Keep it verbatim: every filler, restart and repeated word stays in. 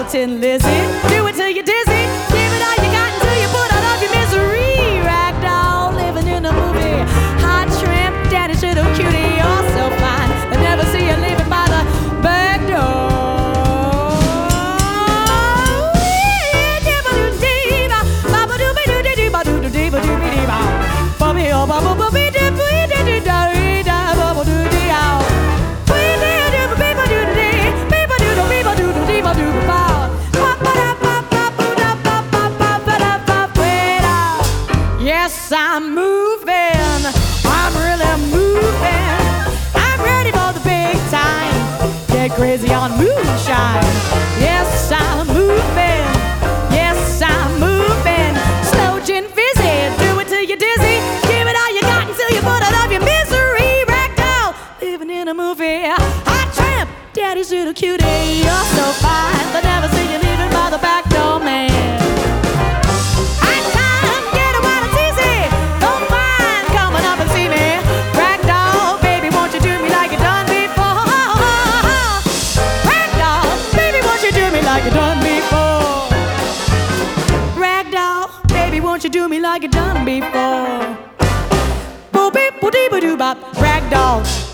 Tin Lizzy, do it till you're dizzy. Give it all you got until you put out of your misery. Ragdoll, living in a movie. Hot shrimp, daddy's little cutie. You're so fine, they never see you leaving by the back door. Yes, I'm moving, I'm really moving. I'm ready for the big time. Get crazy on moonshine. Yes, I'm moving, yes, I'm moving. Slow gin fizzy, do it till you're dizzy. Give it all you got until you put out of your misery. Ragdoll, living in a movie. Hot tramp, daddy's little cutie. You're so fine, but never see you leaving by the back door, man. Won't you do me like you done before? Boop beep boop dee boop doo bop. Ragdoll.